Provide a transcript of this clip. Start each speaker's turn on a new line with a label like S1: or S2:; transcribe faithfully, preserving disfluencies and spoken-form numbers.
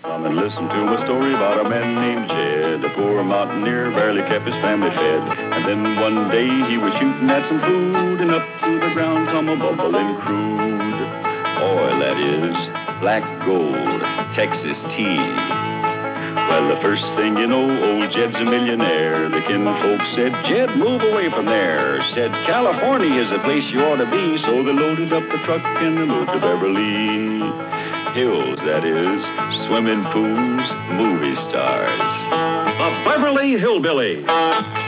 S1: Come and listen to my story about a man named Jed. A poor mountaineer barely kept his family fed. And then one day he was shooting at some food, and up through the ground come a bubbling crude oil, that is, black gold, Texas tea. Well, the first thing you know, old Jed's a millionaire. The kinfolk said, Jed, move away from there. Said, California is the place you ought to be. So they loaded up the truck and they moved to Beverly Hills, that is, swimming pools, movie stars.
S2: The Beverly Hillbillies.